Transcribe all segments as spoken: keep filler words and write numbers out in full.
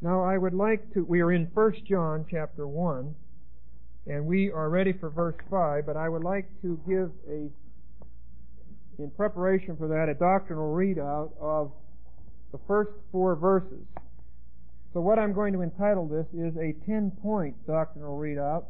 Now I would like to, we are in First John chapter one, and we are ready for verse five, but I would like to give a, in preparation for that, a doctrinal readout of the first four verses. So what I'm going to entitle this is a ten-point doctrinal readout.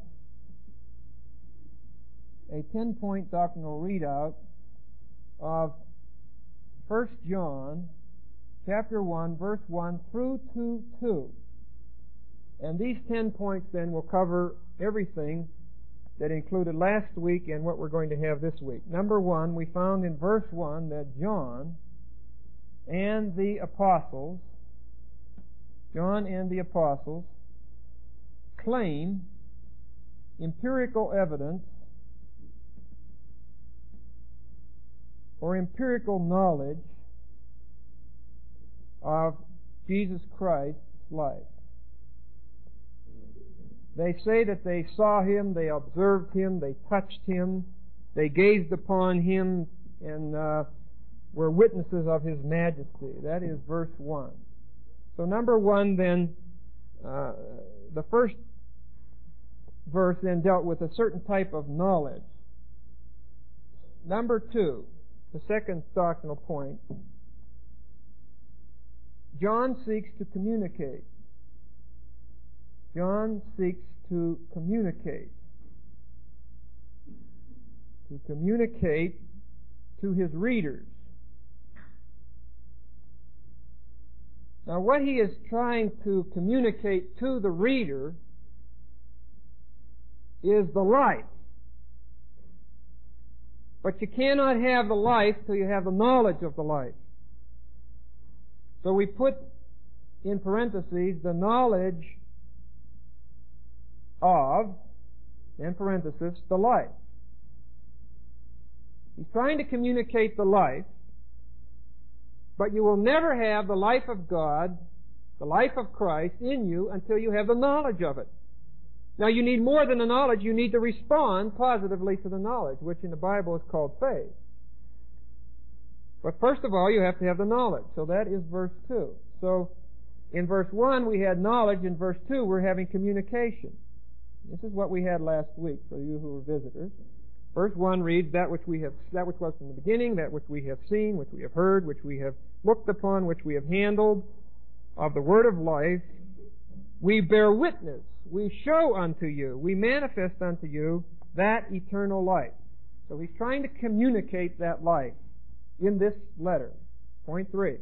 A ten-point doctrinal readout of First John chapter one, verse one through to two. And these ten points then will cover everything that included last week and what we're going to have this week. Number one, we found in verse one that John and the apostles, John and the apostles, claim empirical evidence or empirical knowledge of Jesus Christ's life. They say that they saw Him, they observed Him, they touched Him, they gazed upon Him, and uh, were witnesses of His majesty. That is verse one. So number one then, uh, the first verse then dealt with a certain type of knowledge. Number two, the second doctrinal point, John seeks to communicate. John seeks to communicate. To communicate to his readers. Now what he is trying to communicate to the reader is the life. But you cannot have the life till you have the knowledge of the life. So we put in parentheses the knowledge of, in parentheses, the life. He's trying to communicate the life, but you will never have the life of God, the life of Christ in you until you have the knowledge of it. Now you need more than the knowledge, you need to respond positively to the knowledge, which in the Bible is called faith. But first of all, you have to have the knowledge. So that is verse two. So in verse one we had knowledge, in verse two we're having communication. This is what we had last week for you who were visitors. Verse one reads, that which we have, that which was from the beginning, that which we have seen, which we have heard, which we have looked upon, which we have handled, of the word of life, we bear witness, we show unto you, we manifest unto you that eternal life. So he's trying to communicate that life in this letter. Point three.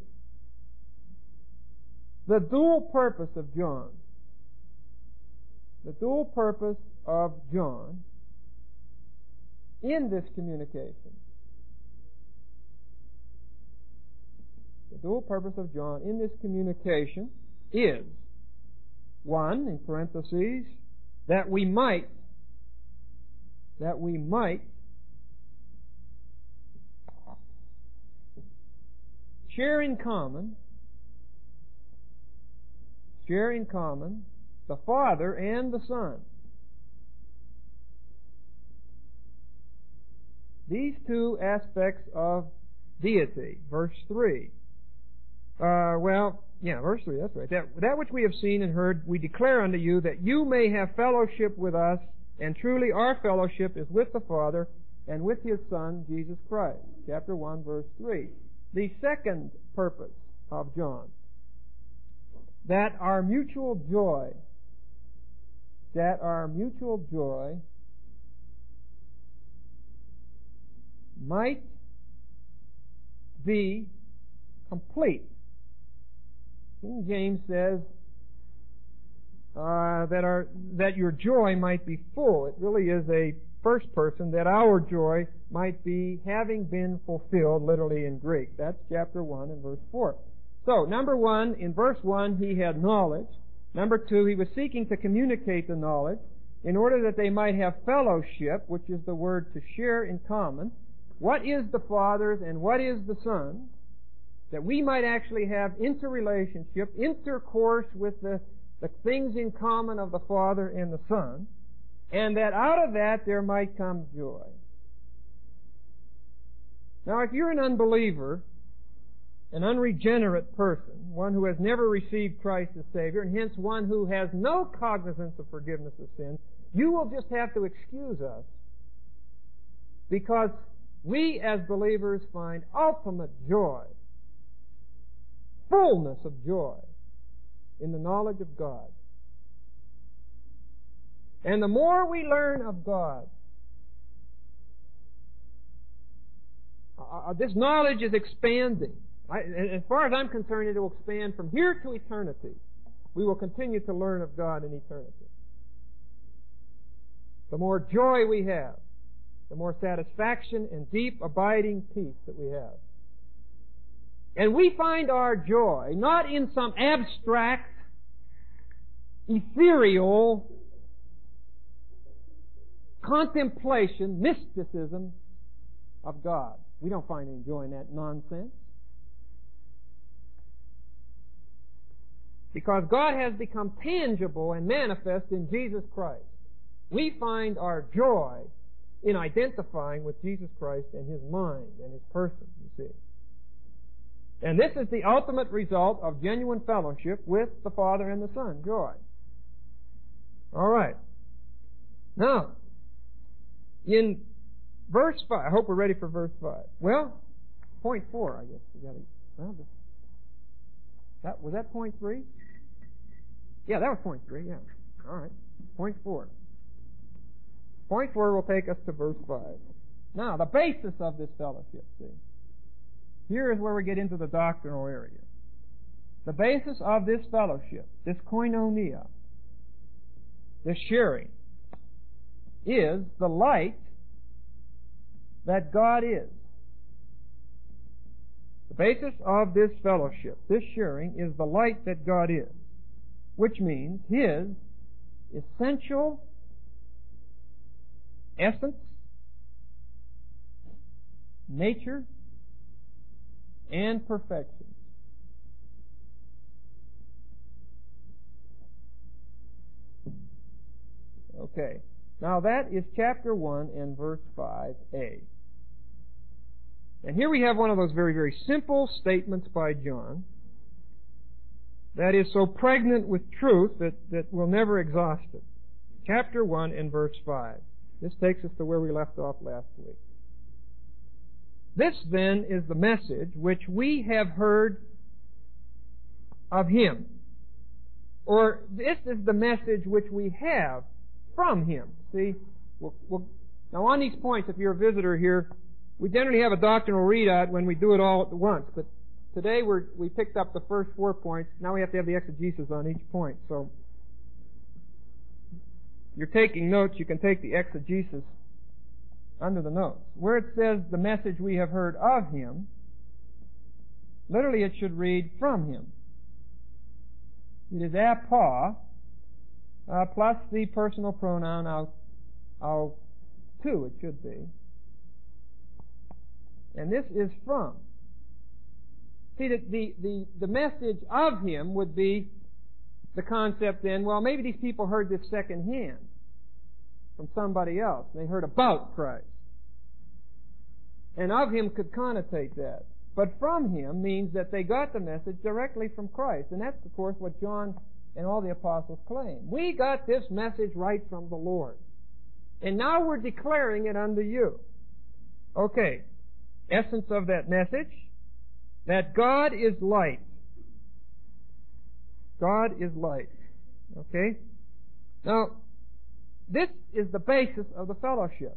The dual purpose of John. The dual purpose of John in this communication. The dual purpose of John in this communication is, one, in parentheses, that we might, that we might share in common, share in common the Father and the Son. These two aspects of deity. Verse three. Uh, well, yeah, verse three, that's right. That, that which we have seen and heard, we declare unto you, that you may have fellowship with us, and truly our fellowship is with the Father and with His Son, Jesus Christ. Chapter one, verse three. The second purpose of John, that our mutual joy, that our mutual joy might be complete. King James says uh, that our that your joy might be full. It really is a first person, that our joy might be having been fulfilled, literally in Greek. That's chapter one and verse four. So, number one, in verse one, he had knowledge. Number two, he was seeking to communicate the knowledge in order that they might have fellowship, which is the word to share in common. What is the Father's and what is the Son's? That we might actually have interrelationship, intercourse with the, the things in common of the Father and the Son, and that out of that there might come joy. Now, if you're an unbeliever, an unregenerate person, one who has never received Christ as Savior, and hence one who has no cognizance of forgiveness of sins, you will just have to excuse us, because we as believers find ultimate joy, fullness of joy, in the knowledge of God. And the more we learn of God, uh, this knowledge is expanding. I, as far as I'm concerned, it will expand from here to eternity. We will continue to learn of God in eternity. The more joy we have, the more satisfaction and deep abiding peace that we have. And we find our joy not in some abstract, ethereal contemplation, mysticism of God. We don't find any joy in that nonsense. Because God has become tangible and manifest in Jesus Christ. We find our joy in identifying with Jesus Christ and His mind and His person, you see. And this is the ultimate result of genuine fellowship with the Father and the Son, joy. All right. Now, in verse five, I hope we're ready for verse five. Well, point four, I guess. We got to, well, that, was that point three? Yeah, that was point three, yeah. All right. Point four. Point four will take us to verse five. Now, the basis of this fellowship, see. Here is where we get into the doctrinal area. The basis of this fellowship, this koinonia, this sharing, is the light that God is. The basis of this fellowship, this sharing, is the light that God is, which means His essential essence, nature, and perfection. Okay. Now that is chapter one and verse five a. And here we have one of those very, very simple statements by John that is so pregnant with truth that, that we'll never exhaust it. Chapter one and verse five. This takes us to where we left off last week. This then is the message which we have heard of Him. Or this is the message which we have from Him. See, we'll, we'll, now on these points, if you're a visitor here, we generally have a doctrinal readout when we do it all at once. But today we're, we picked up the first four points. Now we have to have the exegesis on each point. So if you're taking notes, you can take the exegesis under the notes. Where it says the message we have heard of Him, literally it should read from Him. It is apa, uh, plus the personal pronoun au, au tu, it should be. And this is from. See, the, the, the, the message of Him would be the concept then, well, maybe these people heard this secondhand from somebody else. They heard about Christ. And of Him could connotate that. But from Him means that they got the message directly from Christ. And that's, of course, what John and all the apostles claim. We got this message right from the Lord. And now we're declaring it unto you. Okay. Essence of that message, that God is light. God is light. Okay? Now, this is the basis of the fellowship.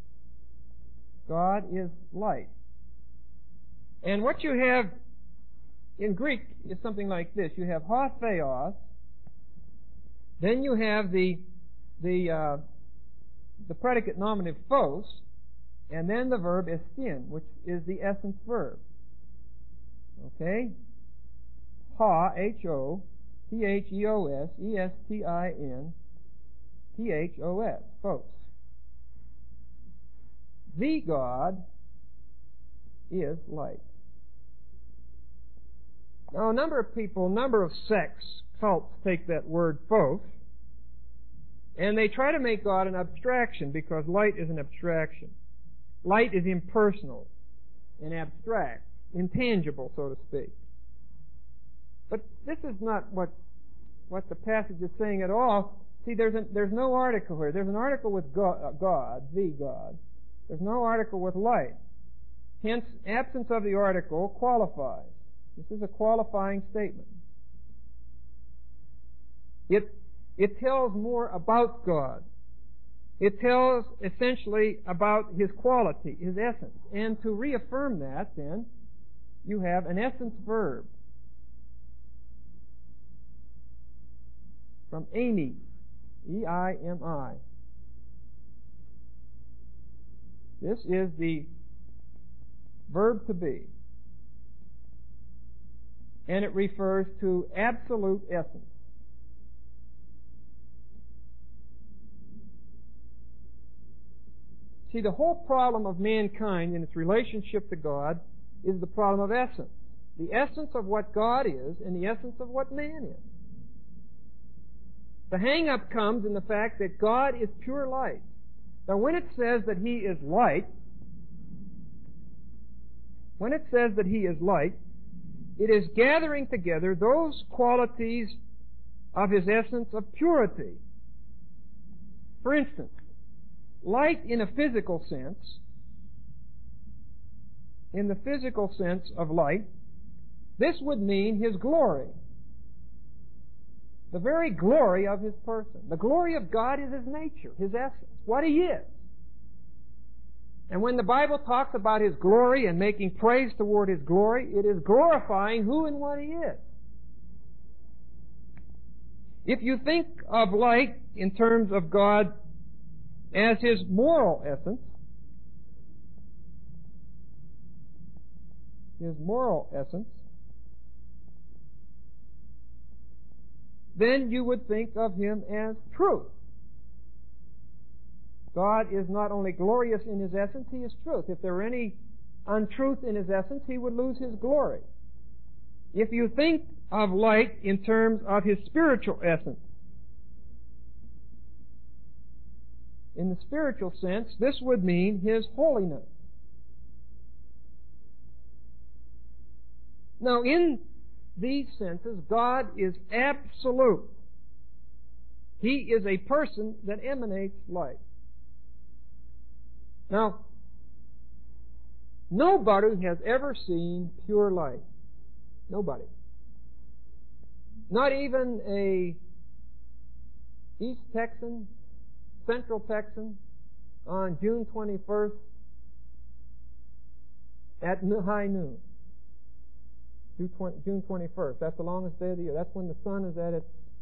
God is light. And what you have in Greek is something like this. You have ho theos, then you have the the uh, the predicate nominative phos, and then the verb estin, which is the essence verb. Okay? Ha, H O, T H E O S, E S T I N, T H O S, phos. The God is light. Now, a number of people, a number of sects, cults, take that word phos, and they try to make God an abstraction because light is an abstraction. Light is impersonal and abstract. intangible, so to speak. But this is not what what the passage is saying at all. See, there's a, there's no article here. There's an article with God, uh, God, the God. There's no article with light. Hence, absence of the article qualifies. This is a qualifying statement. It it tells more about God. It tells essentially about His quality, His essence. And to reaffirm that, then, you have an essence verb from eimi, E I M I. This is the verb to be. And it refers to absolute essence. See, the whole problem of mankind in its relationship to God is the problem of essence. The essence of what God is and the essence of what man is. The hang-up comes in the fact that God is pure light. Now, when it says that He is light, when it says that He is light, it is gathering together those qualities of His essence of purity. For instance, light in a physical sense, in the physical sense of light, this would mean His glory. The very glory of His person. The glory of God is His nature, His essence, what He is. And when the Bible talks about His glory and making praise toward His glory, it is glorifying who and what He is. If you think of light in terms of God as His moral essence, His moral essence, then you would think of Him as truth. God is not only glorious in His essence, He is truth. If there were any untruth in His essence, He would lose His glory. If you think of light in terms of His spiritual essence, in the spiritual sense, this would mean His holiness. Now, in these senses, God is absolute. He is a person that emanates light. Now, nobody has ever seen pure light. Nobody. Not even a East Texan, Central Texan, on June twenty-first at high noon. June twenty-first. That's the longest day of the year. That's when the sun is at its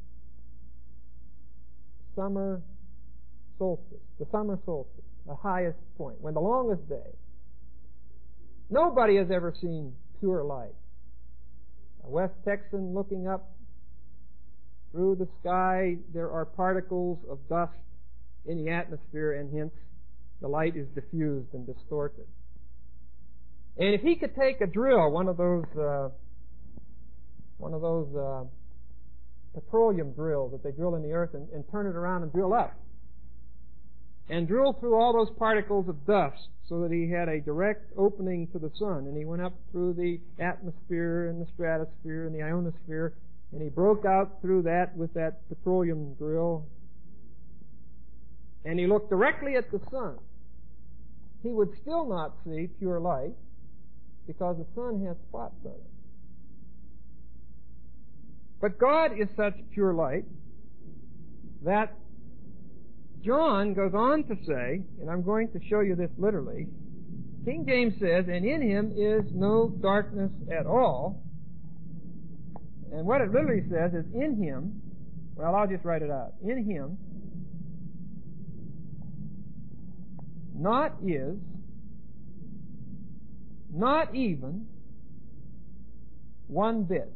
summer solstice. The summer solstice. The highest point. When the longest day. Nobody has ever seen pure light. A West Texan looking up through the sky, there are particles of dust in the atmosphere, and hence the light is diffused and distorted. And if he could take a drill, one of those, uh, one of those uh, petroleum drills that they drill in the earth, and, and turn it around and drill up, and drill through all those particles of dust, so that he had a direct opening to the sun, and he went up through the atmosphere and the stratosphere and the ionosphere, and he broke out through that with that petroleum drill, and he looked directly at the sun. He would still not see pure light, because the sun has spots on it. But God is such pure light that John goes on to say, and I'm going to show you this literally, King James says, and in Him is no darkness at all. And what it literally says is, in Him, well, I'll just write it out. In Him, not is, not even, one bit.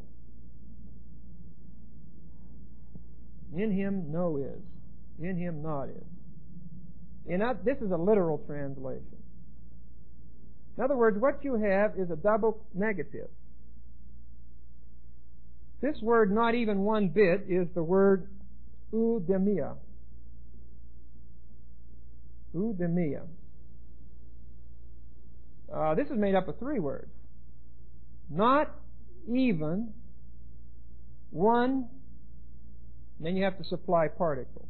In Him no is. In Him not is. And this is a literal translation. In other words, what you have is a double negative. This word, not even one bit, is the word oudemia. Oudemia. Uh, this is made up of three words. Not even one, then you have to supply particle.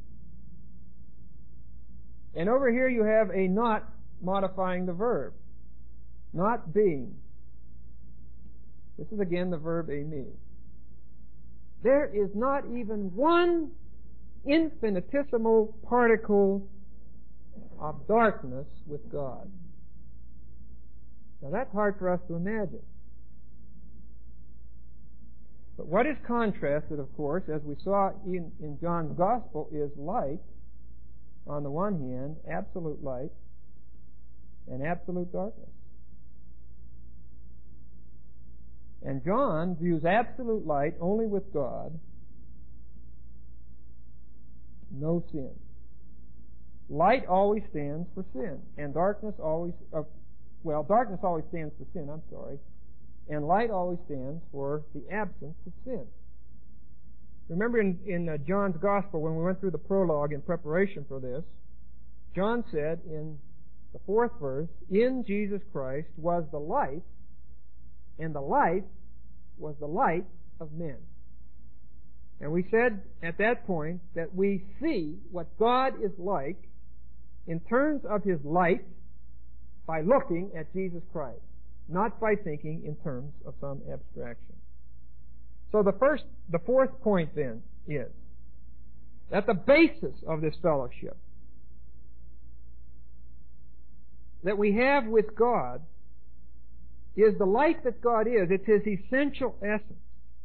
And over here you have a not modifying the verb. Not being. This is again the verb eimi. There is not even one infinitesimal particle of darkness with God. Now that's hard for us to imagine. But what is contrasted, of course, as we saw in, in John's Gospel, is light, on the one hand, absolute light, and absolute darkness. And John views absolute light only with God, no sin. Light always stands for sin, and darkness always, uh, well, darkness always stands for sin, I'm sorry, and light always stands for the absence of sin. Remember in, in uh, John's Gospel, when we went through the prologue in preparation for this, John said in the fourth verse, in Jesus Christ was the life, and the life was the light of men. And we said at that point that we see what God is like in terms of His light by looking at Jesus Christ, not by thinking in terms of some abstraction. So the first, the fourth point then is that the basis of this fellowship that we have with God is the light that God is. It's His essential essence.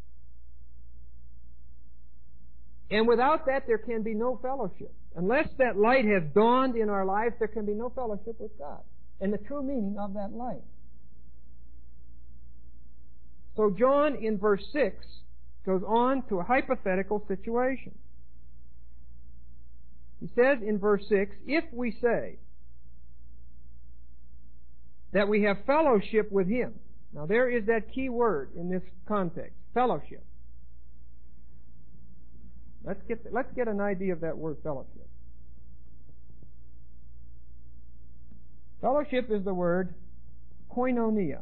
And without that, there can be no fellowship. Unless that light has dawned in our lives, there can be no fellowship with God. And the true meaning of that light. So John, in verse six, goes on to a hypothetical situation. He says in verse six, if we say that we have fellowship with Him. Now there is that key word in this context, fellowship. Let's get, let's get an idea of that word fellowship. Fellowship is the word koinonia.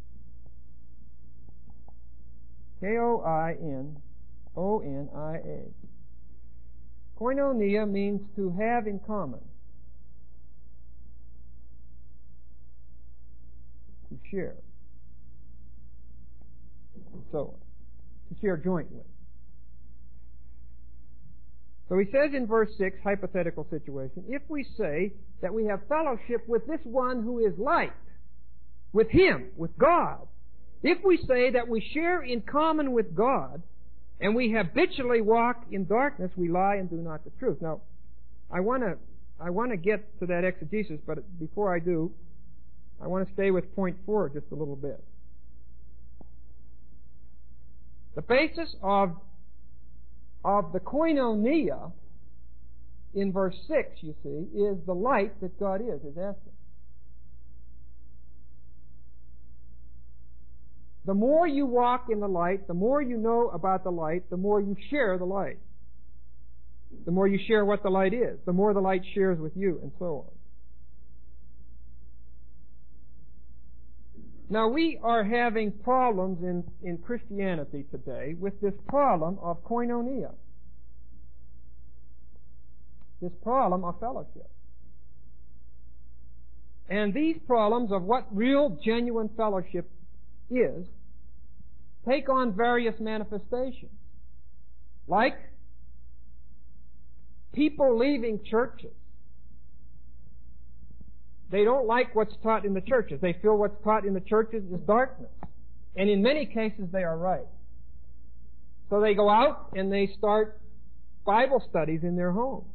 K O I N O N I A. Koinonia means to have in common. To share. And so on. To share jointly. So he says in verse six, hypothetical situation, if we say that we have fellowship with this one who is light, with Him, with God, if we say that we share in common with God, and we habitually walk in darkness, we lie and do not the truth. Now, I want to I want to get to that exegesis, but before I do, I want to stay with point four just a little bit. The basis of of the koinonia in verse six, you see, is the light that God is, His essence. The more you walk in the light, the more you know about the light, the more you share the light. The more you share what the light is, the more the light shares with you, and so on. Now, we are having problems in, in Christianity today with this problem of koinonia. This problem of fellowship. And these problems of what real, genuine fellowship is take on various manifestations. Like people leaving churches. They don't like what's taught in the churches. They feel what's taught in the churches is darkness. And in many cases they are right. So they go out and they start Bible studies in their homes.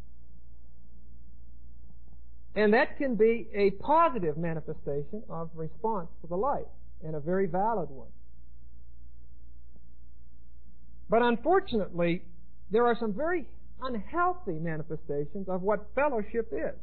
And that can be a positive manifestation of response to the light, and a very valid one. But unfortunately, there are some very unhealthy manifestations of what fellowship is.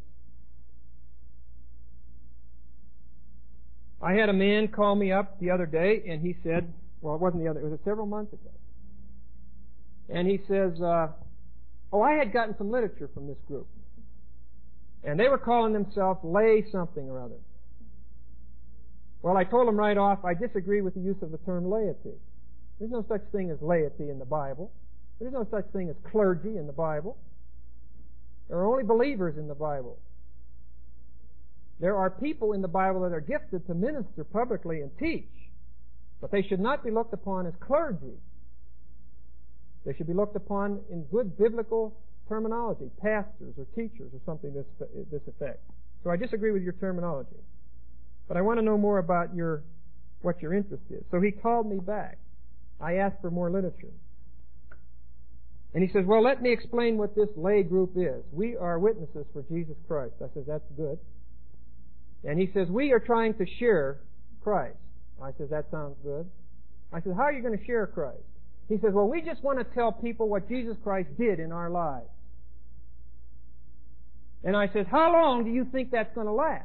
I had a man call me up the other day, and he said, well, it wasn't the other, it was several months ago. And he says, uh, oh, I had gotten some literature from this group. And they were calling themselves lay something or other. Well, I told him right off, I disagree with the use of the term laity. There's no such thing as laity in the Bible. There's no such thing as clergy in the Bible. There are only believers in the Bible. There are people in the Bible that are gifted to minister publicly and teach, but they should not be looked upon as clergy. They should be looked upon in good biblical terminology, pastors or teachers or something to this, this effect. So I disagree with your terminology. But I want to know more about your what your interest is. So he called me back. I asked for more literature. And he says, well, let me explain what this lay group is. We are witnesses for Jesus Christ. I said, that's good. And he says, we are trying to share Christ. I said, that sounds good. I said, how are you going to share Christ? He says, well, we just want to tell people what Jesus Christ did in our lives. And I said, how long do you think that's going to last?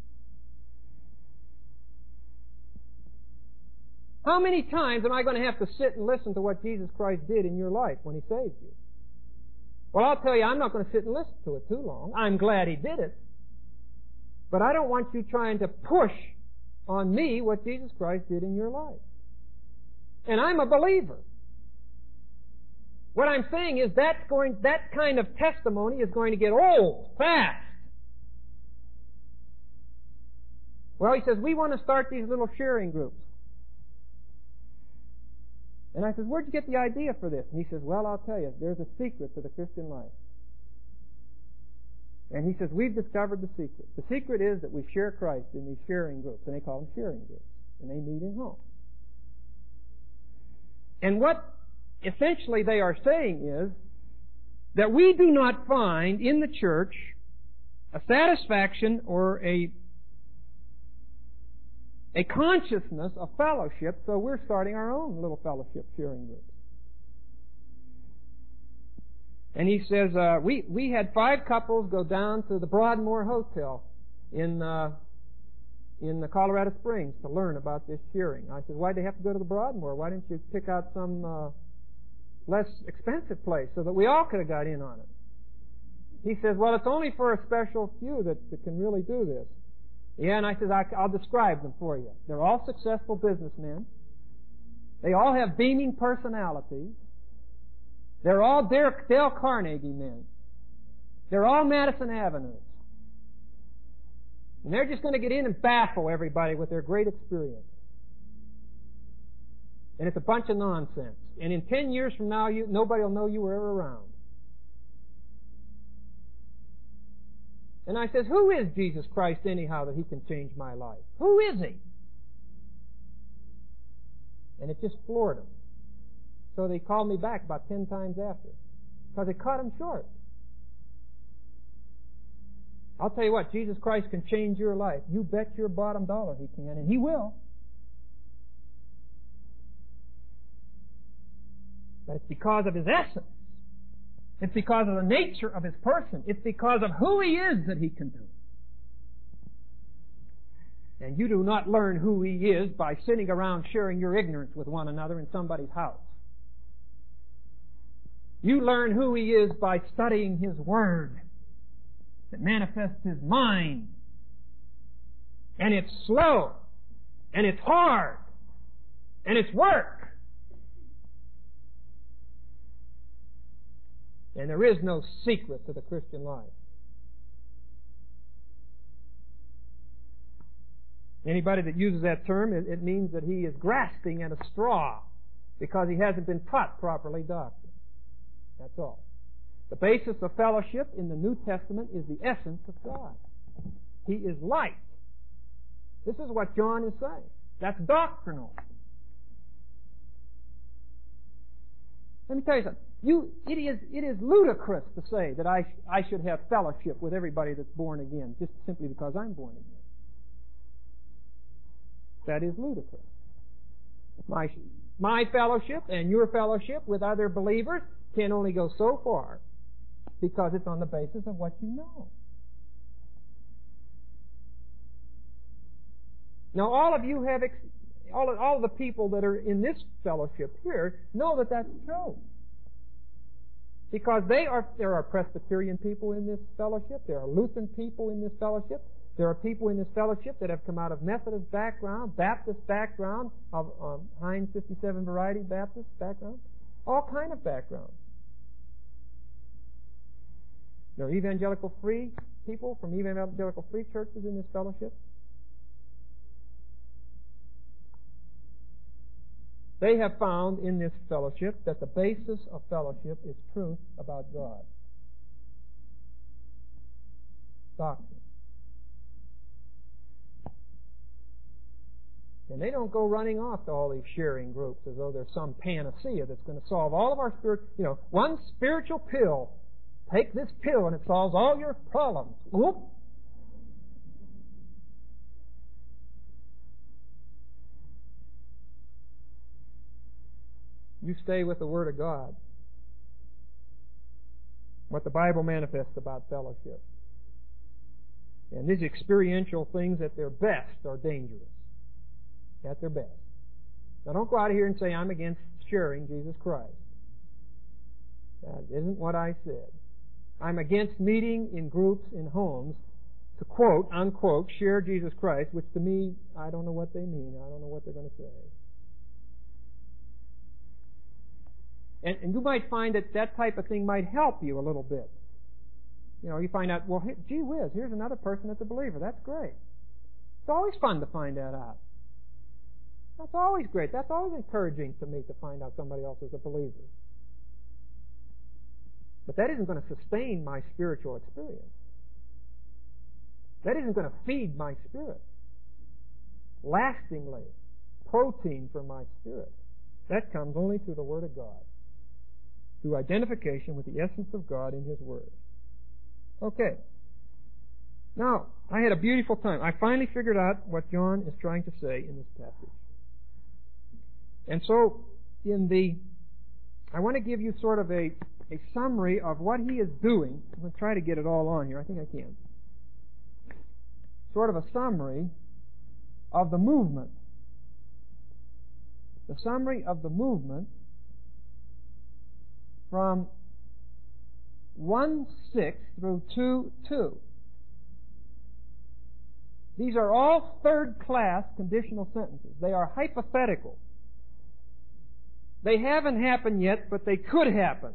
How many times am I going to have to sit and listen to what Jesus Christ did in your life when He saved you? Well, I'll tell you, I'm not going to sit and listen to it too long. I'm glad He did it. But I don't want you trying to push on me what Jesus Christ did in your life. And I'm a believer. What I'm saying is that's going, that kind of testimony is going to get old fast. Well, he says, we want to start these little sharing groups. And I said, where'd you get the idea for this? And he says, well, I'll tell you, there's a secret to the Christian life. And he says, we've discovered the secret. The secret is that we share Christ in these sharing groups, and they call them sharing groups, and they meet in homes. And what essentially they are saying is that we do not find in the church a satisfaction or a a consciousness of fellowship, so we're starting our own little fellowship sharing groups. And he says, uh, we, we had five couples go down to the Broadmoor Hotel in, uh, in the Colorado Springs to learn about this sharing. I said, why'd they have to go to the Broadmoor? Why didn't you pick out some, uh, less expensive place so that we all could have got in on it? He says, well, it's only for a special few that, that can really do this. Yeah, and I said, I'll describe them for you. They're all successful businessmen. They all have beaming personalities. They're all Dale Carnegie men. They're all Madison Avenues. And they're just going to get in and baffle everybody with their great experience. And it's a bunch of nonsense. And in ten years from now, you, nobody will know you were ever around. And I says, who is Jesus Christ anyhow that He can change my life? Who is He? And it just floored them. So they called me back about ten times after. Because it cut them short. I'll tell you what, Jesus Christ can change your life. You bet your bottom dollar He can, and He will. But it's because of His essence. It's because of the nature of His person. It's because of who He is that He can do it. And you do not learn who He is by sitting around sharing your ignorance with one another in somebody's house. You learn who He is by studying His Word that manifests His mind. And it's slow. And it's hard. And it's work. And there is no secret to the Christian life. Anybody that uses that term, it, it means that he is grasping at a straw because he hasn't been taught properly doctrine. That's all. The basis of fellowship in the New Testament is the essence of God. He is light. This is what John is saying. That's doctrinal. Let me tell you something. You, it is, it is ludicrous to say that I, I should have fellowship with everybody that's born again, just simply because I'm born again. That is ludicrous. My, my fellowship and your fellowship with other believers can only go so far because it's on the basis of what you know. Now, all of you have, ex- all of, all of the people that are in this fellowship here know that that's true. Because they are, there are Presbyterian people in this fellowship, there are Lutheran people in this fellowship, There are people in this fellowship that have come out of Methodist background, Baptist background, of um, Heinz fifty-seven Variety Baptist background, all kind of backgrounds. There are evangelical free people from evangelical free churches in this fellowship. They have found in this fellowship that the basis of fellowship is truth about God. Doctrine. And they don't go running off to all these sharing groups as though there's some panacea that's going to solve all of our spirit, you know, one spiritual pill. Take this pill and it solves all your problems. Whoop. You stay with the Word of God. What the Bible manifests about fellowship. And these experiential things at their best are dangerous. At their best. Now don't go out here and say, I'm against sharing Jesus Christ. That isn't what I said. I'm against meeting in groups in homes to quote, unquote, share Jesus Christ, which to me, I don't know what they mean. I don't know what they're going to say. And, and you might find that that type of thing might help you a little bit. You know, you find out, well, hey, gee whiz, here's another person that's a believer. That's great. It's always fun to find that out. That's always great. That's always encouraging to me to find out somebody else is a believer. But that isn't going to sustain my spiritual experience. That isn't going to feed my spirit. Lastingly. Protein for my spirit. That comes only through the Word of God. Through identification with the essence of God in His Word. Okay. Now, I had a beautiful time. I finally figured out what John is trying to say in this passage. And so, in the, I want to give you sort of a, a summary of what he is doing. I'm going to try to get it all on here. I think I can. Sort of a summary of the movement. The summary of the movement from one six through two two. These are all third-class conditional sentences. They are hypothetical. They haven't happened yet, but they could happen.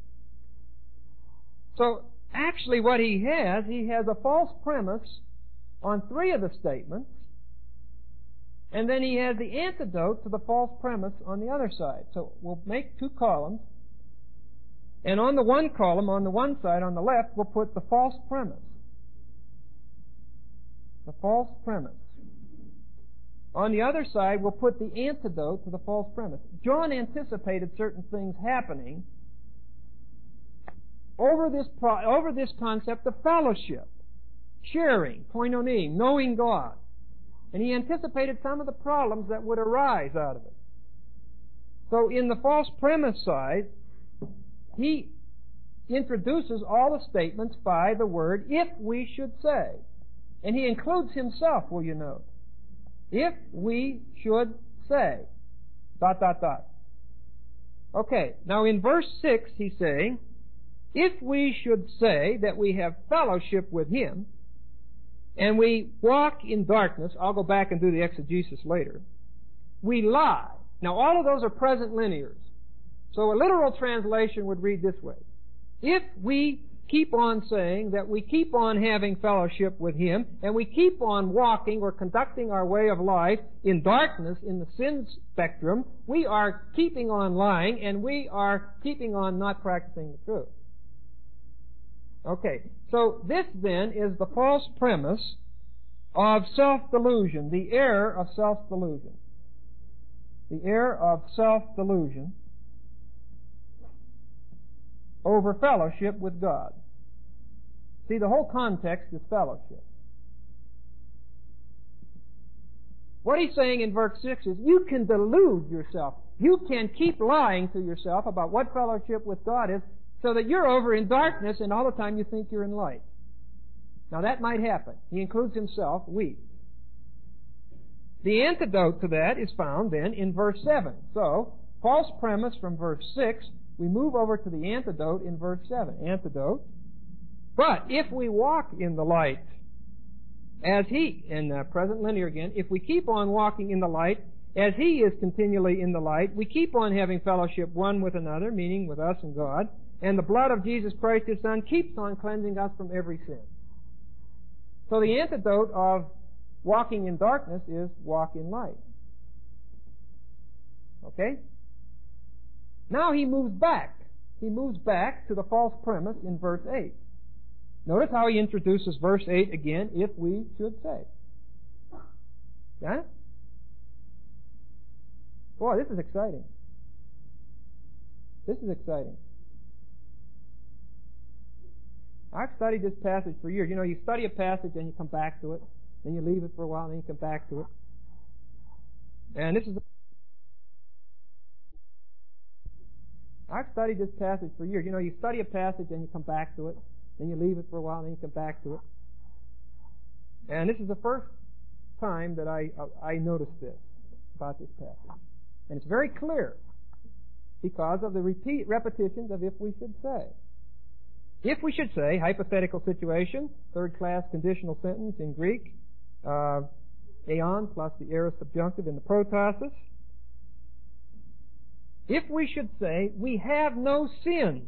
So, actually what he has, he has a false premise on three of the statements, and then he has the antidote to the false premise on the other side. So, we'll make two columns, and on the one column, on the one side, on the left, we'll put the false premise. The false premise. On the other side, we'll put the antidote to the false premise. John anticipated certain things happening over this pro- over this concept of fellowship, sharing, koinonia, knowing God. And he anticipated some of the problems that would arise out of it. So in the false premise side, he introduces all the statements by the word, if we should say. And he includes himself, will you note. If we should say, dot, dot, dot. Okay, now in verse six he's saying, if we should say that we have fellowship with Him, and we walk in darkness, I'll go back and do the exegesis later, we lie. Now all of those are present linears. So a literal translation would read this way. If we keep on saying that we keep on having fellowship with Him, and we keep on walking or conducting our way of life in darkness in the sin spectrum, we are keeping on lying, and we are keeping on not practicing the truth. Okay, so this then is the false premise of self-delusion, the error of self-delusion. The error of self-delusion over fellowship with God. See, the whole context is fellowship. What he's saying in verse six is, you can delude yourself. You can keep lying to yourself about what fellowship with God is, so that you're over in darkness and all the time you think you're in light. Now that might happen. He includes himself, we. The antidote to that is found then in verse seven. So, false premise from verse six, we move over to the antidote in verse seven. Antidote. But if we walk in the light, as He, in uh, present linear again, if we keep on walking in the light, as He is continually in the light, we keep on having fellowship one with another, meaning with us and God, and the blood of Jesus Christ, His Son, keeps on cleansing us from every sin. So the antidote of walking in darkness is walk in light. Okay? Now he moves back. He moves back to the false premise in verse eight. Notice how he introduces verse eight again, if we should say. Yeah? Boy, this is exciting. This is exciting. I've studied this passage for years. You know, you study a passage and you come back to it, then you leave it for a while, and then you come back to it. And this is I've studied this passage for years. You know, you study a passage and you come back to it, then you leave it for a while, and then you come back to it. And this is the first time that I I noticed this about this passage. And it's very clear because of the repeat repetitions of if we should say. If we should say, hypothetical situation, third class conditional sentence in Greek, uh, aeon plus the aorist subjunctive in the protasis. If we should say, we have no sin.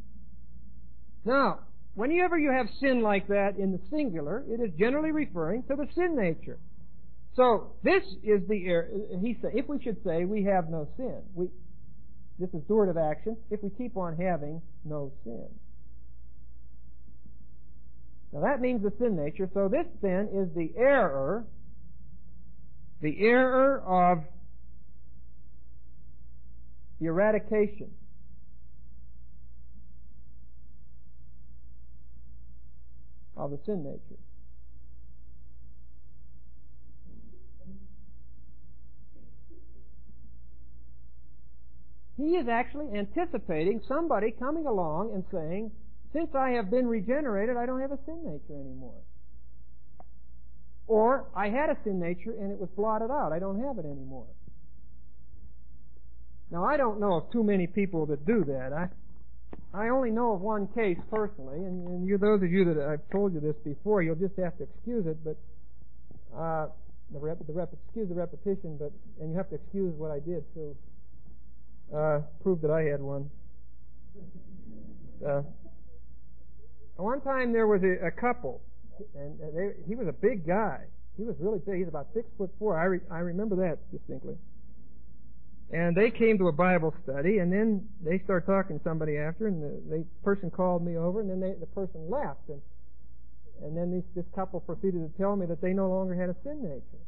Now, whenever you have sin like that in the singular, it is generally referring to the sin nature. So, this is the, he said, if we should say, we have no sin. We, this is durative action, if we keep on having no sin. Now that means the sin nature, so this then is the error, the error of the eradication of the sin nature. He is actually anticipating somebody coming along and saying, since I have been regenerated, I don't have a sin nature anymore. Or, I had a sin nature and it was blotted out. I don't have it anymore. Now, I don't know of too many people that do that. I I only know of one case personally, and, and you, those of you that I've told you this before, you'll just have to excuse it, but uh, the rep, the rep, excuse the repetition, but and you have to excuse what I did to uh, prove that I had one. Uh, One time there was a, a couple, and they, he was a big guy. He was really big. He's about six foot four. I, re, I remember that distinctly. And they came to a Bible study, and then they started talking to somebody after, and the, the person called me over, and then they, the person left. And, and then this, this couple proceeded to tell me that they no longer had a sin nature.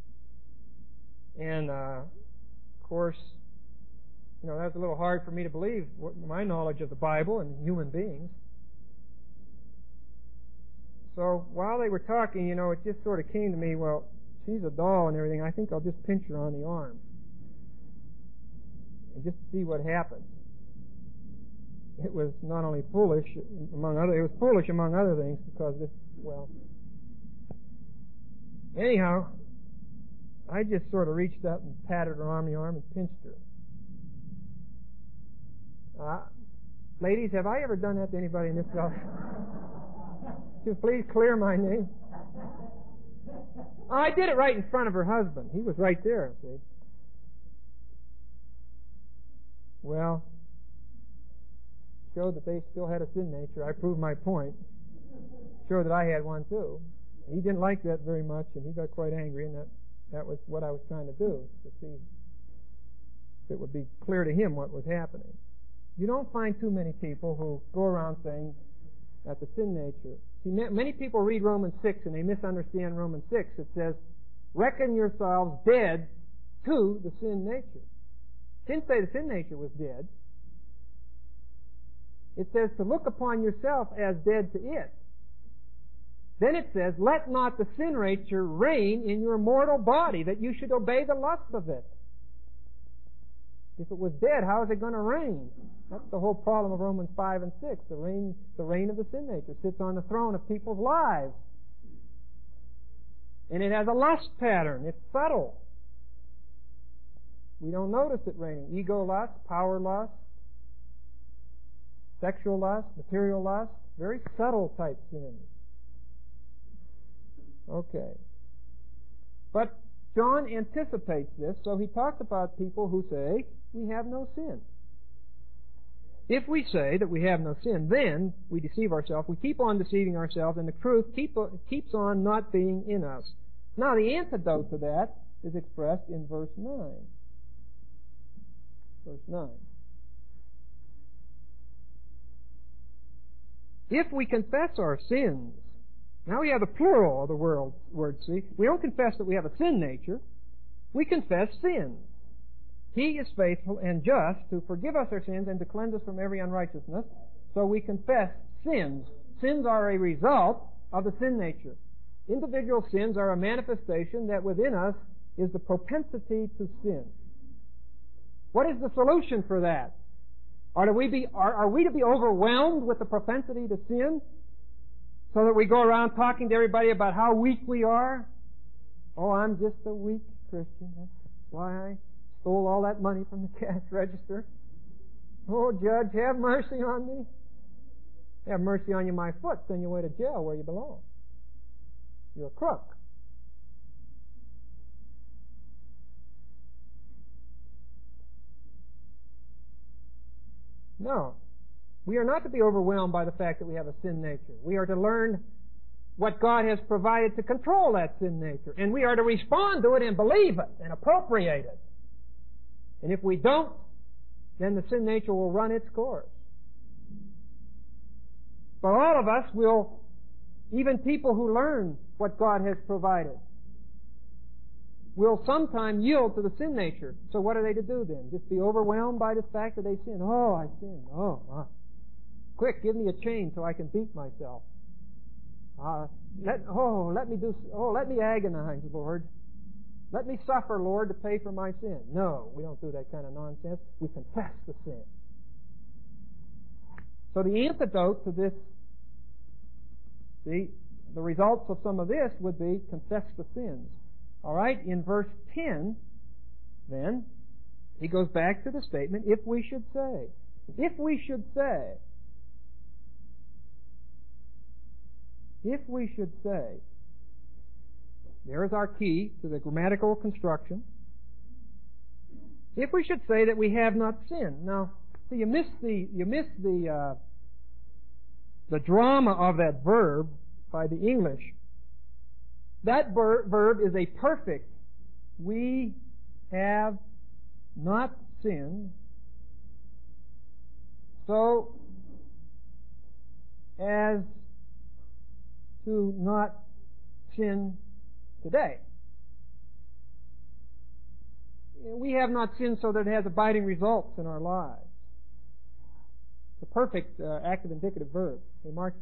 And, uh, of course, you know, that's a little hard for me to believe, what, my knowledge of the Bible and human beings. So while they were talking, you know, it just sort of came to me, well, she's a doll and everything. I think I'll just pinch her on the arm and just see what happens. It was not only foolish among other, it was foolish among other things because this, well, anyhow, I just sort of reached up and patted her on the arm and pinched her. Uh, ladies, have I ever done that to anybody in this house? To please clear my name. I did it right in front of her husband. He was right there, see. Well, showed that they still had a sin nature. I proved my point. Showed that I had one too. He didn't like that very much, and he got quite angry, and that, that was what I was trying to do, to see if it would be clear to him what was happening. You don't find too many people who go around saying that the sin nature. See, many people read Romans six and they misunderstand Romans six. It says, reckon yourselves dead to the sin nature. It didn't say the sin nature was dead. It says to look upon yourself as dead to it. Then it says, let not the sin nature reign in your mortal body, that you should obey the lusts of it. If it was dead, how is it going to reign? That's the whole problem of Romans five and six. The reign, the reign of the sin nature sits on the throne of people's lives. And it has a lust pattern. It's subtle. We don't notice it reigning. Ego lust, power lust, sexual lust, material lust, very subtle type sins. Okay. But John anticipates this, so he talks about people who say, we have no sin. If we say that we have no sin, then we deceive ourselves. We keep on deceiving ourselves, and the truth keep, keeps on not being in us. Now, the antidote to that is expressed in verse nine. Verse nine. If we confess our sins, now we have the plural of the word, word, see? We don't confess that we have a sin nature. We confess sins. He is faithful and just to forgive us our sins and to cleanse us from every unrighteousness. So we confess sins. Sins are a result of the sin nature. Individual sins are a manifestation that within us is the propensity to sin. What is the solution for that? Are we, be, are, are we to be overwhelmed with the propensity to sin so that we go around talking to everybody about how weak we are? Oh, I'm just a weak Christian. That's why I stole all that money from the cash register. Oh, Judge, have mercy on me. Have mercy on you, my foot. Send you away to jail where you belong. You're a crook. No. We are not to be overwhelmed by the fact that we have a sin nature. We are to learn what God has provided to control that sin nature. And we are to respond to it and believe it and appropriate it. And if we don't, then the sin nature will run its course. But all of us will, even people who learn what God has provided, will sometime yield to the sin nature. So what are they to do then? Just be overwhelmed by the fact that they sin. Oh, I sinned. Oh, ah. Quick, give me a chain so I can beat myself. Uh, let, oh, let me do, oh, let me agonize, Lord. Let me suffer, Lord, to pay for my sin. No, we don't do that kind of nonsense. We confess the sin. So the antidote to this, see, the results of some of this would be confess the sins. All right, in verse ten, then, he goes back to the statement, if we should say. If we should say. If we should say. There is our key to the grammatical construction. If we should say that we have not sinned. Now, see, you miss the, you miss the, uh, the drama of that verb by the English. That ver- verb is a perfect. We have not sinned, so as to not sin today. We have not sinned so that it has abiding results in our lives. It's a perfect uh, active indicative verb. Hey, Mark.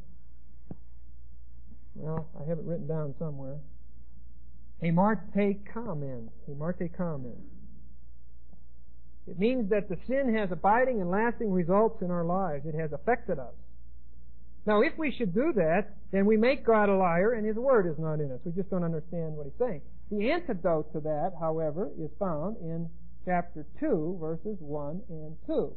Well, I have it written down somewhere. Hemarte kamen. Hemarte kamen. It means that the sin has abiding and lasting results in our lives. It has affected us. Now, if we should do that, then we make God a liar and His Word is not in us. We just don't understand what He's saying. The antidote to that, however, is found in chapter two, verses one and two.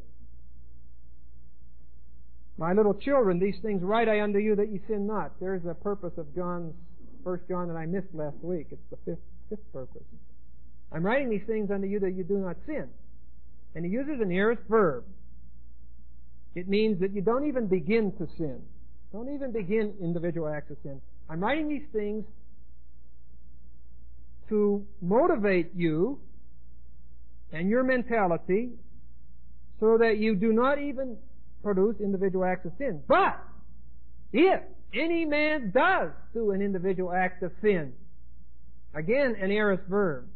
My little children, these things write I unto you that ye sin not. There's the purpose of John's, First John that I missed last week. It's the fifth, fifth purpose. I'm writing these things unto you that you do not sin. And he uses an aorist verb. It means that you don't even begin to sin. Don't even begin individual acts of sin. I'm writing these things to motivate you and your mentality so that you do not even produce individual acts of sin. But if any man does do an individual act of sin, again, an aorist verb.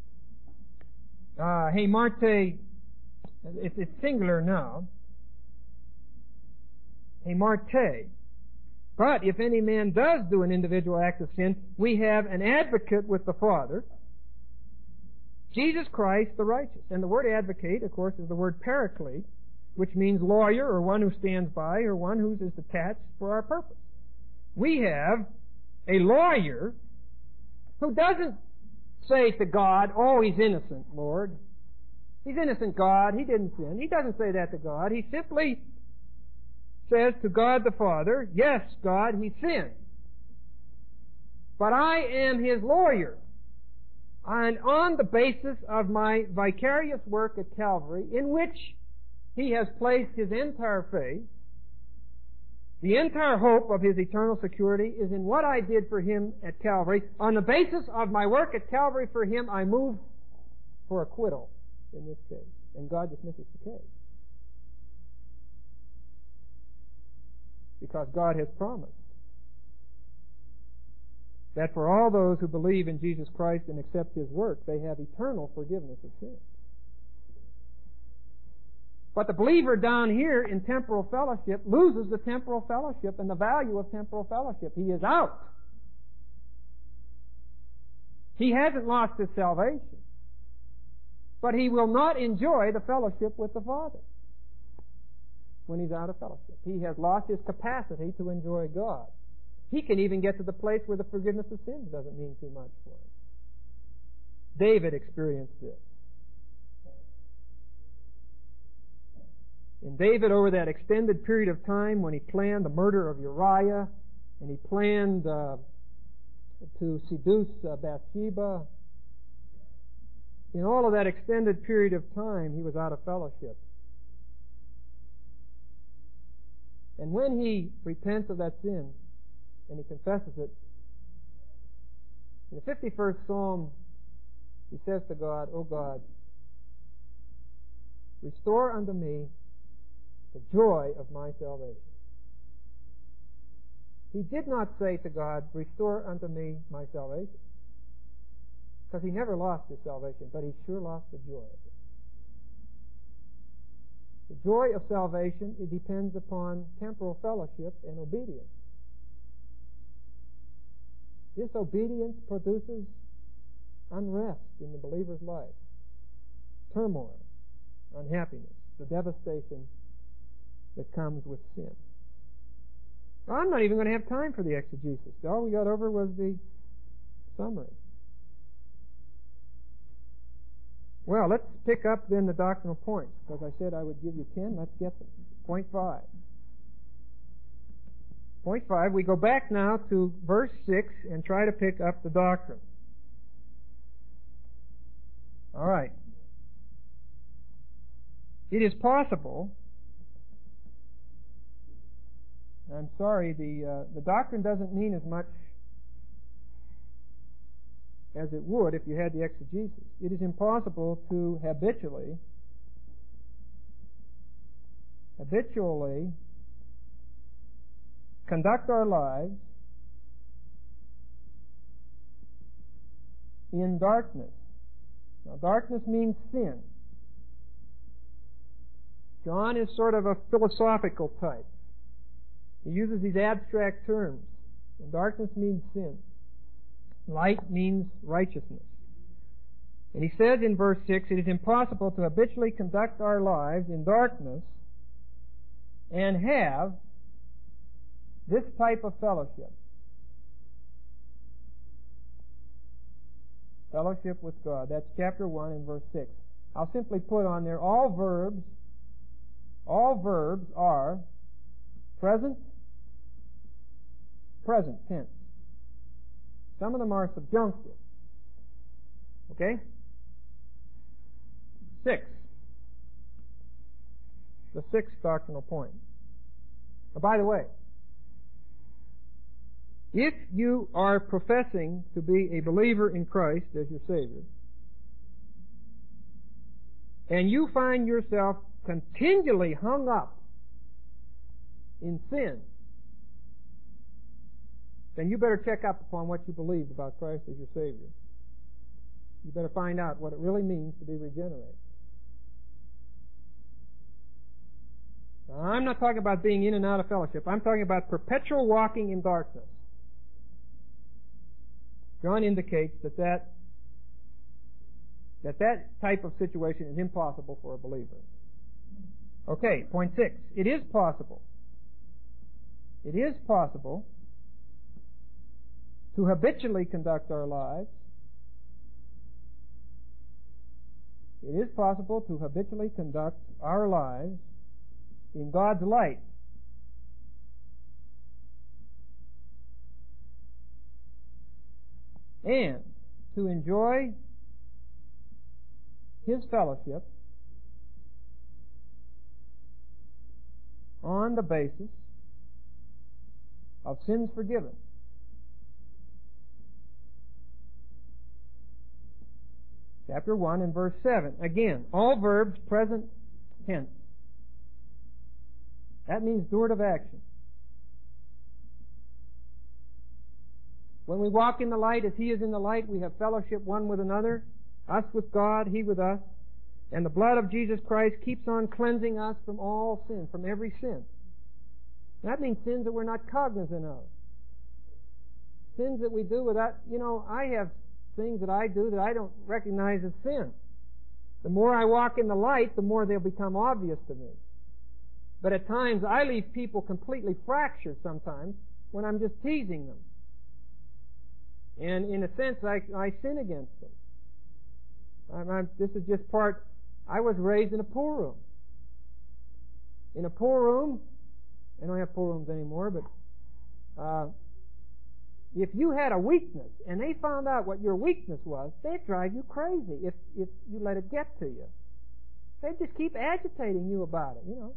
Uh, hey, Marte, it's, it's singular now. Hey, Marte. But if any man does do an individual act of sin, we have an advocate with the Father, Jesus Christ the righteous. And the word advocate, of course, is the word paraclete, which means lawyer or one who stands by or one who is attached for our purpose. We have a lawyer who doesn't say to God, oh, he's innocent, Lord. He's innocent, God. He didn't sin. He doesn't say that to God. He simply says to God the Father, yes, God, he sinned. but I am His lawyer. And on the basis of my vicarious work at Calvary, in which He has placed His entire faith, the entire hope of His eternal security is in what I did for Him at Calvary. On the basis of my work at Calvary for Him, I move for acquittal in this case. And God dismisses the case. Because God has promised that for all those who believe in Jesus Christ and accept His work, they have eternal forgiveness of sin. But the believer down here in temporal fellowship loses the temporal fellowship and the value of temporal fellowship. He is out. He hasn't lost his salvation, but he will not enjoy the fellowship with the Father when he's out of fellowship. He has lost his capacity to enjoy God. He can even get to the place where the forgiveness of sins doesn't mean too much for him. David experienced this. And David, over that extended period of time when he planned the murder of Uriah, and he planned uh, to seduce uh, Bathsheba, in all of that extended period of time, he was out of fellowship. And when he repents of that sin, and he confesses it, in the fifty-first Psalm, he says to God, "O God, restore unto me the joy of my salvation." He did not say to God, "Restore unto me my salvation," because he never lost his salvation, but he sure lost the joy of it. The joy of salvation, it depends upon temporal fellowship and obedience. Disobedience produces unrest in the believer's life, turmoil, unhappiness, the devastation that comes with sin. Well, I'm not even going to have time for the exegesis. All we got over was the summary. Well, let's pick up then the doctrinal points. As I said I would give you ten. Let's get them. Point five. Point five, we go back now to verse six and try to pick up the doctrine. All right. It is possible. I'm sorry, the uh, the doctrine doesn't mean as much as it would if you had the exegesis. It is impossible to habitually habitually conduct our lives in darkness. Now, darkness means sin. John is sort of a philosophical type. He uses these abstract terms. And darkness means sin. Light means righteousness. And he says in verse six, it is impossible to habitually conduct our lives in darkness and have this type of fellowship. Fellowship with God. That's chapter one and verse six. I'll simply put on there all verbs, all verbs are present, present tense. Some of them are subjunctive. Okay? Six. The sixth doctrinal point. Now, by the way, if you are professing to be a believer in Christ as your Savior, and you find yourself continually hung up in sin, then you better check up upon what you believed about Christ as your Savior. You better find out what it really means to be regenerated. Now, I'm not talking about being in and out of fellowship. I'm talking about perpetual walking in darkness. John indicates that that, that that type of situation is impossible for a believer. Okay, point six. It is possible. It is possible to habitually conduct our lives. It is possible to habitually conduct our lives in God's light. and to enjoy His fellowship on the basis of sins forgiven. Chapter one and verse seven. Again, all verbs present tense. That means durative action. When we walk in the light as He is in the light, we have fellowship one with another, us with God, He with us, and the blood of Jesus Christ keeps on cleansing us from all sin, from every sin. That means sins that we're not cognizant of. Sins that we do without, you know, I have things that I do that I don't recognize as sin. The more I walk in the light, the more they'll become obvious to me. But at times, I leave people completely fractured sometimes when I'm just teasing them. And in a sense, I, I sin against them. I'm, I'm, this is just part, I was raised in a pool room. In a pool room, I don't have pool rooms anymore, but uh, if you had a weakness and they found out what your weakness was, they'd drive you crazy if, if you let it get to you. They'd just keep agitating you about it, you know.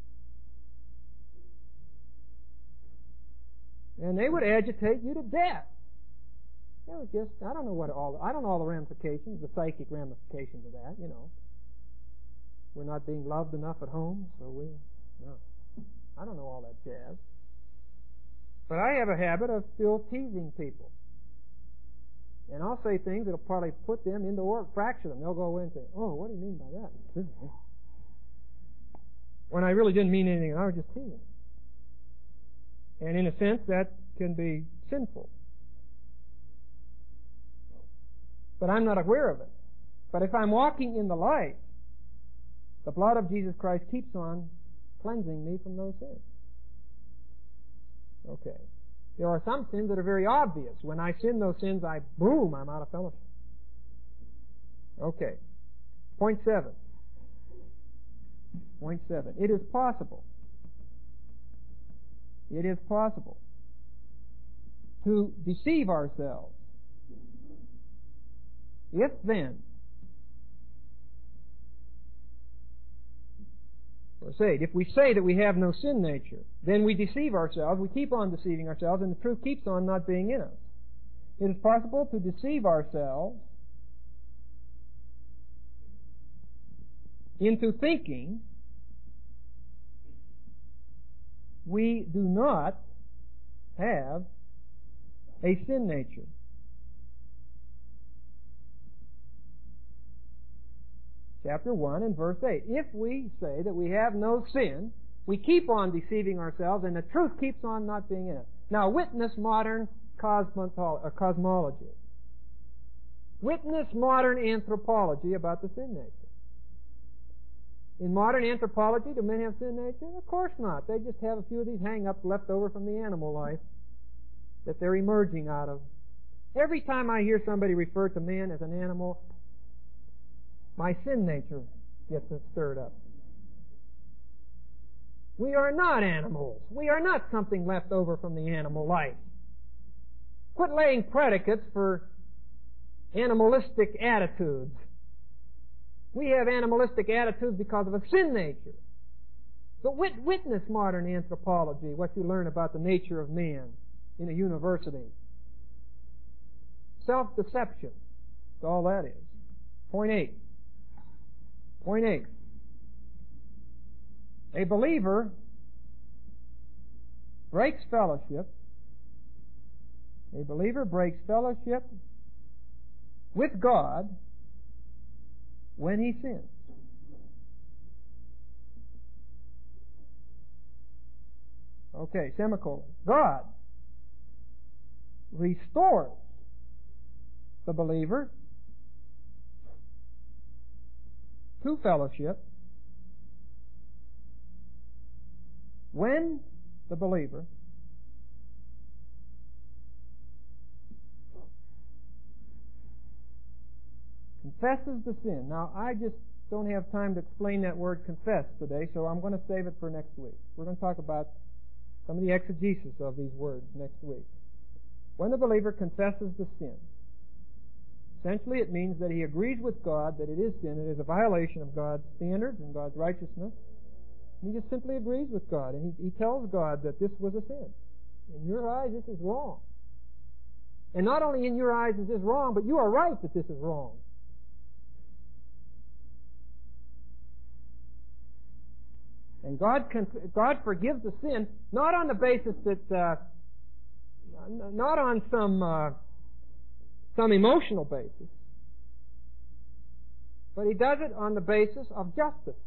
And they would agitate you to death. It was just, I don't know what all, I don't know all the ramifications, the psychic ramifications of that, you know. We're not being loved enough at home, so we, no. I don't know all that jazz. But I have a habit of still teasing people. And I'll say things that'll probably put them into work, fracture them. They'll go away and say, oh, what do you mean by that? When I really didn't mean anything, I was just teasing. And in a sense, that can be sinful. But I'm not aware of it. But if I'm walking in the light, the blood of Jesus Christ keeps on cleansing me from those sins. Okay. There are some sins that are very obvious. When I sin those sins, I, boom, I'm out of fellowship. Okay. Point seven. Point seven. It is possible. It is possible to deceive ourselves. If then, verse eight, if we say that we have no sin nature, then we deceive ourselves, we keep on deceiving ourselves, and the truth keeps on not being in us. It is possible to deceive ourselves into thinking we do not have a sin nature. Chapter one and verse eight. If we say that we have no sin, we keep on deceiving ourselves, and the truth keeps on not being in us. Now, witness modern cosmology. Witness modern anthropology about the sin nature. In modern anthropology, do men have sin nature? Of course not. They just have a few of these hang-ups left over from the animal life that they're emerging out of. Every time I hear somebody refer to man as an animal, my sin nature gets stirred up. We are not animals. We are not something left over from the animal life. Quit laying predicates for animalistic attitudes. We have animalistic attitudes because of a sin nature. But wit- witness modern anthropology, what you learn about the nature of man in a university. Self-deception. That's all that is. Point eight. Point eight. A believer breaks fellowship. A believer breaks fellowship with God when he sins. Okay, semicolon. God restores the believer to fellowship when the believer confesses the sin. Now, I just don't have time to explain that word confess today, so I'm going to save it for next week. We're going to talk about some of the exegesis of these words next week. When the believer confesses the sin. Essentially, it means that he agrees with God that it is sin, it is a violation of God's standards and God's righteousness. And he just simply agrees with God, and he, he tells God that this was a sin. In your eyes, this is wrong. And not only in your eyes is this wrong, but you are right that this is wrong. And God can, God forgives the sin, not on the basis that, uh, not on some uh, some emotional basis, but He does it on the basis of justice.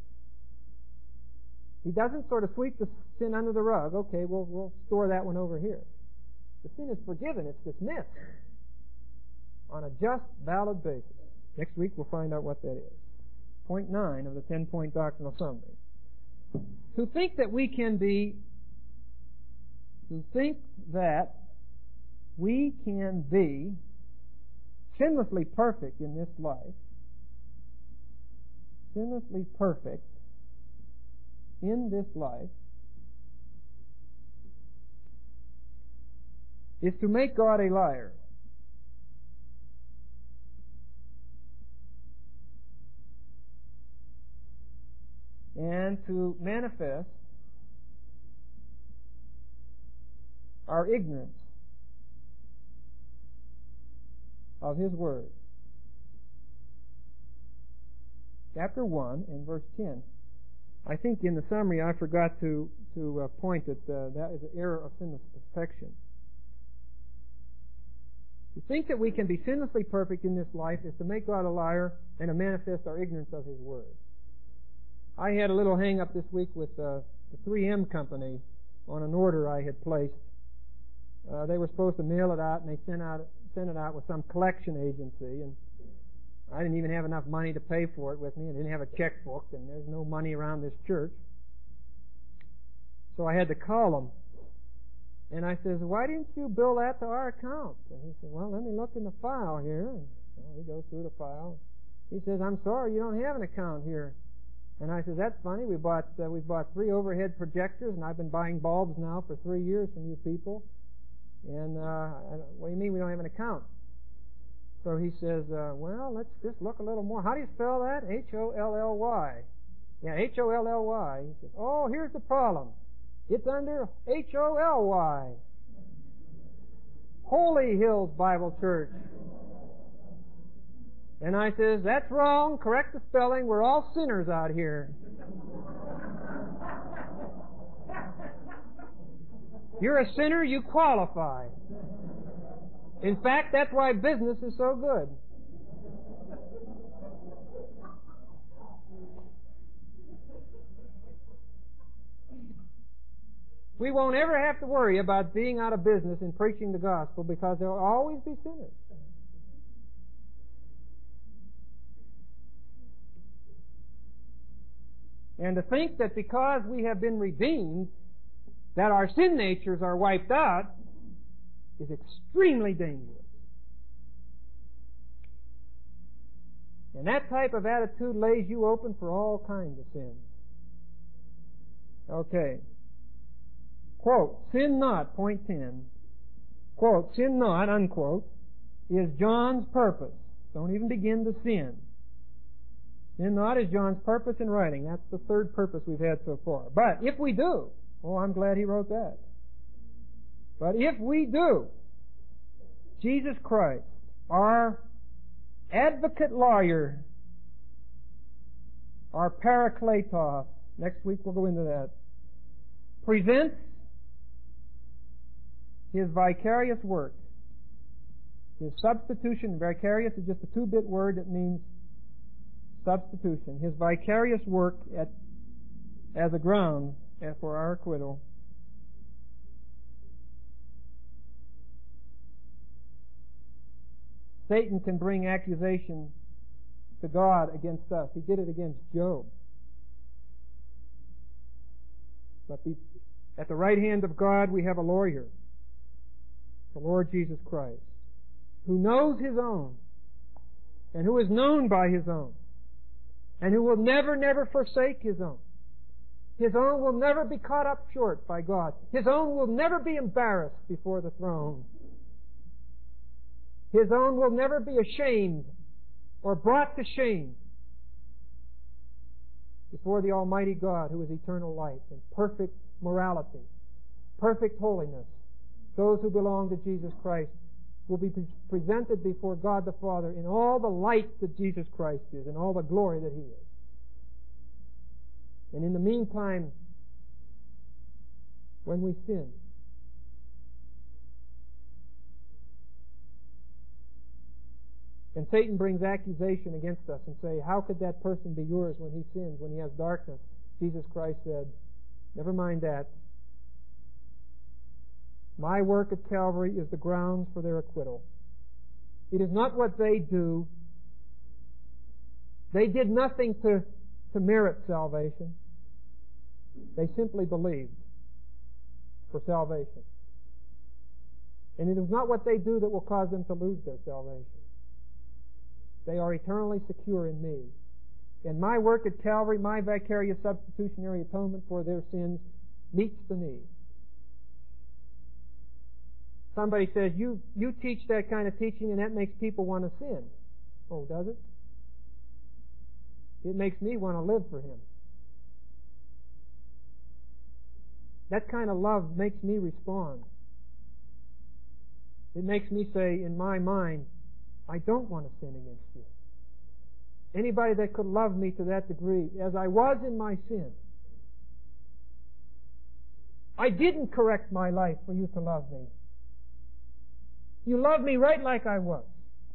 He doesn't sort of sweep the sin under the rug. Okay, we'll we'll store that one over here. The sin is forgiven; it's dismissed on a just, valid basis. Next week we'll find out what that is. Point nine of the ten-point doctrinal summary. To think that we can be, to think that we can be sinlessly perfect in this life, sinlessly perfect in this life, is to make God a liar. And to manifest our ignorance of His Word. Chapter one and verse ten. I think in the summary I forgot to, to uh, point that uh, that is an error of sinless perfection. To think that we can be sinlessly perfect in this life is to make God a liar and to manifest our ignorance of His Word. I had a little hang-up this week with uh, the three M company on an order I had placed. Uh, they were supposed to mail it out, and they sent out sent it out with some collection agency, and I didn't even have enough money to pay for it with me. I didn't have a checkbook, and there's no money around this church. So I had to call them. And I says, why didn't you bill that to our account? And he said, well, let me look in the file here. And so he goes through the file. He says, I'm sorry, you don't have an account here. And I said, that's funny. We bought uh, we bought three overhead projectors, and I've been buying bulbs now for three years from you people. And uh, what do you mean we don't have an account? So he says, uh, well, let's just look a little more. How do you spell that? H O L L Y. Yeah, H O L L Y. He says, oh, here's the problem. It's under H O L Y. Holy Hills Bible Church. And I says, that's wrong. Correct the spelling. We're all sinners out here. You're a sinner, you qualify. In fact, that's why business is so good. We won't ever have to worry about being out of business in preaching the gospel because there will always be sinners. And to think that because we have been redeemed, that our sin natures are wiped out, is extremely dangerous. And that type of attitude lays you open for all kinds of sins. Okay. Quote, sin not, point ten. Quote, sin not, unquote, is John's purpose. Don't even begin to sin. Sin not is John's purpose in writing. That's the third purpose we've had so far. But if we do, oh, I'm glad he wrote that. But if we do, Jesus Christ, our advocate lawyer, our parakletos, next week we'll go into that, presents His vicarious work. His substitution, vicarious is just a two-bit word that means substitution. His vicarious work at, as a ground for our acquittal. Satan can bring accusation to God against us. He did it against Job. But the, at the right hand of God we have a lawyer, the Lord Jesus Christ, who knows His own, and who is known by His own, and who will never, never forsake His own. His own will never be caught up short by God. His own will never be embarrassed before the throne. His own will never be ashamed or brought to shame before the Almighty God, who is eternal life and perfect morality, perfect holiness. Those who belong to Jesus Christ will be pre- presented before God the Father in all the light that Jesus Christ is, and all the glory that He is. And in the meantime, when we sin, and Satan brings accusation against us and say, how could that person be yours when he sins, when he has darkness? Jesus Christ said, never mind that. My work at Calvary is the grounds for their acquittal. It is not what they do. They did nothing to, to merit salvation. They simply believed for salvation. And it is not what they do that will cause them to lose their salvation. They are eternally secure in me. And my work at Calvary, my vicarious substitutionary atonement for their sins, meets the need. Somebody says, you, you teach that kind of teaching and that makes people want to sin. Oh, does it? It makes me want to live for Him. That kind of love makes me respond. It makes me say, in my mind, I don't want to sin against you. Anybody that could love me to that degree, as I was in my sin, I didn't correct my life for you to love me. You love me right like I was.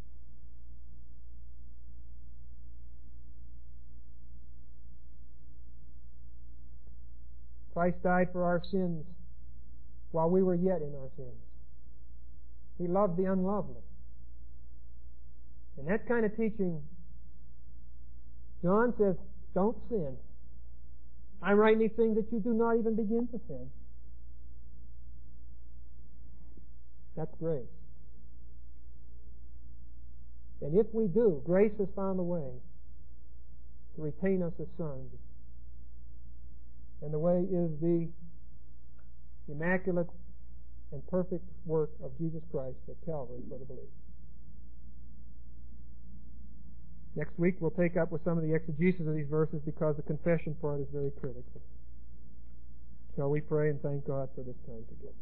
Christ died for our sins while we were yet in our sins. He loved the unlovely. And that kind of teaching, John says, don't sin. I write anything that you do not even begin to sin. That's grace. And if we do, grace has found a way to retain us as sons. And the way is the immaculate and perfect work of Jesus Christ at Calvary for the believer. Next week we'll take up with some of the exegesis of these verses because the confession part is very critical. Shall we pray and thank God for this time together?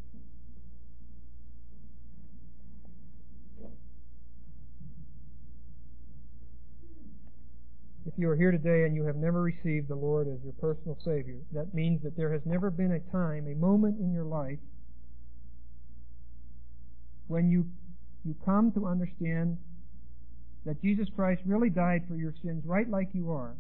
If you are here today and you have never received the Lord as your personal Savior, that means that there has never been a time, a moment in your life when you, you come to understand that Jesus Christ really died for your sins right like you are.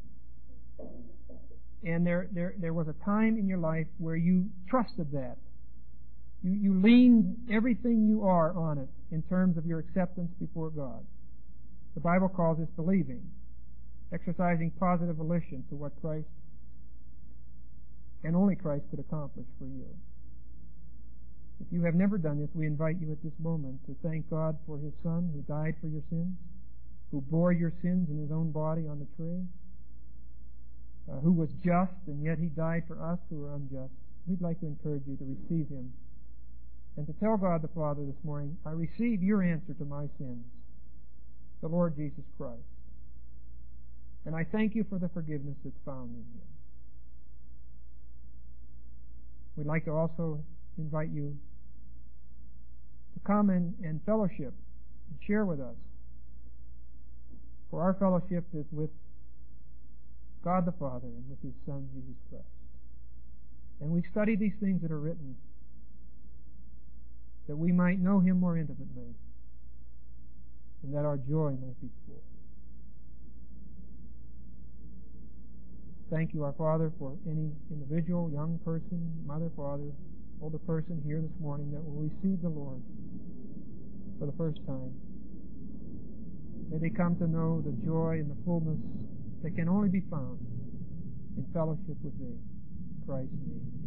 And there, there, there was a time in your life where you trusted that. You, you leaned everything you are on it in terms of your acceptance before God. The Bible calls this believing, exercising positive volition to what Christ and only Christ could accomplish for you. If you have never done this, we invite you at this moment to thank God for His Son who died for your sins, who bore your sins in His own body on the tree, uh, who was just, and yet He died for us who are unjust. We'd like to encourage you to receive Him and to tell God the Father this morning, I receive your answer to my sins, the Lord Jesus Christ. And I thank you for the forgiveness that's found in Him. We'd like to also invite you to come and, and fellowship and share with us. For our fellowship is with God the Father and with His Son, Jesus Christ. And we study these things that are written that we might know Him more intimately and that our joy might be full. Thank you, our Father, for any individual, young person, mother, father, older person here this morning that will receive the Lord for the first time. May they come to know the joy and the fullness that can only be found in fellowship with Thee. In Christ's name.